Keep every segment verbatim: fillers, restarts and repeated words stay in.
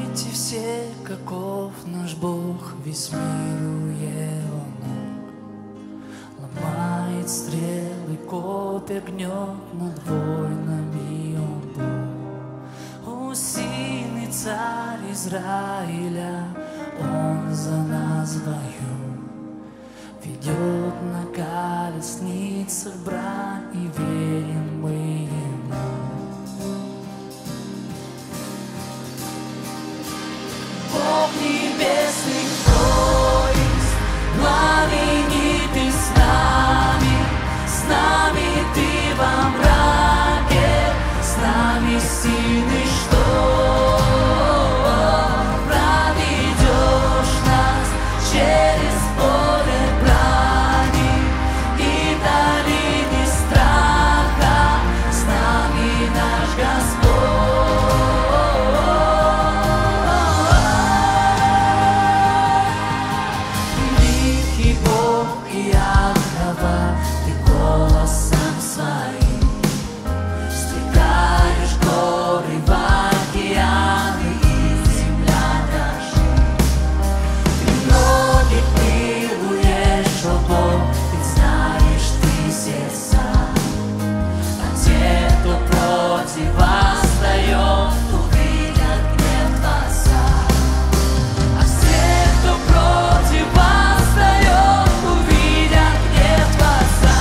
Знайте все, каков наш Бог, весь мирует Он, ломает стрелы, копья гнет над войнами Он Бог. О, сильный царь Израиля, Он за нас воюет, ведет на колесницах брань, и верим мы Ему. Бог небесных войск, пламенитый с нами, с нами Ты во мраке, с нами сильный шторм. Проведешь нас через поле брани и долины страха, с нами наш Господь. Ты голосом своим стекаешь горы в океаны, и земля дрожит. Ты многих милуешь, о Бог, Ты знаешь Ты сердца. А те, кто против восстает, увидят гнев Твоя. А все, кто против восстает, увидят гнев Твоя.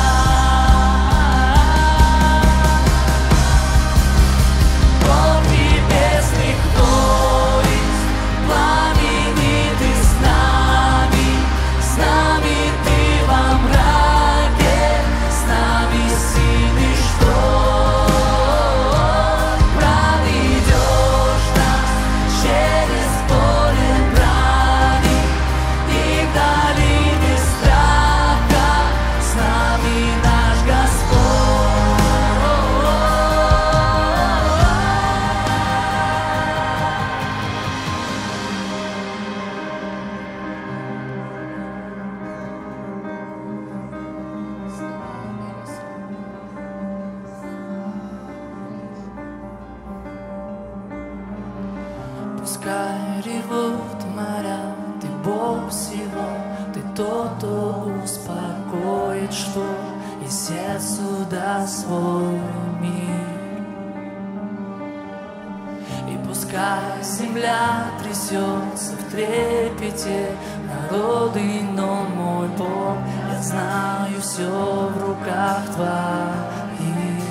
Бог небесных войск, пламенитый с нами, с нами Ты во мраке, с нами сильный шторм. Проведешь нас через поле брани и в долине страха, с нами наш Господь. Пускай ревут моря, Ты Бог всего, Ты тот, кто успокоит шторм и сердцу даст свой мир. И пускай земля трясется в трепете, народы, но мой Бог, я знаю, все в руках Твоих.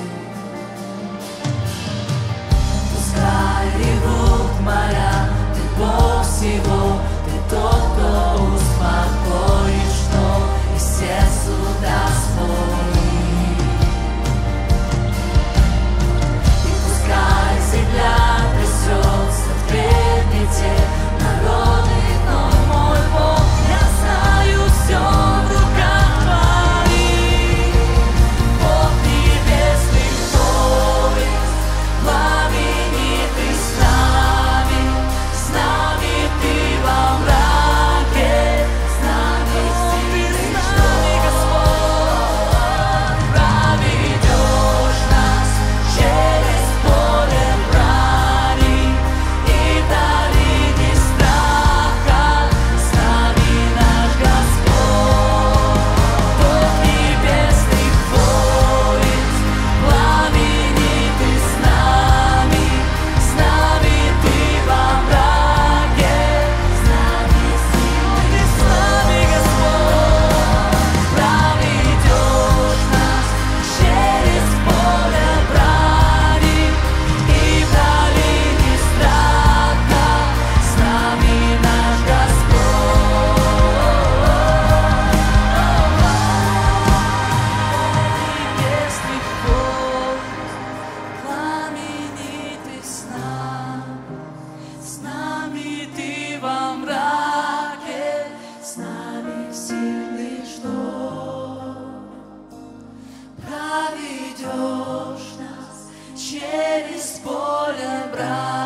Пускай ревут моря, Ты Бог всего, Ты тот, кто успокоит шторм и сердцу даст свой мир. И пускай земля трясется в трепете, народы, но мой Бог, я знаю, все в руках Твоих. Бог небесных войск, пламенитый с нами, с нами Ты во мраке, с нами сильный шторм. Проведешь нас через поле брани и в долине страха, с нами наш Господь. Бог небесных войск, пламенитый с нами, с нами Ты во мраке, с нами сильный с нами Господь. Проведешь нас через поле брани и в долине страха, с нами наш Господь. Небесных войск, пламенитый с нами, с нами Ты во мраке, с нами сильный шторм. Проведешь нас через поле брани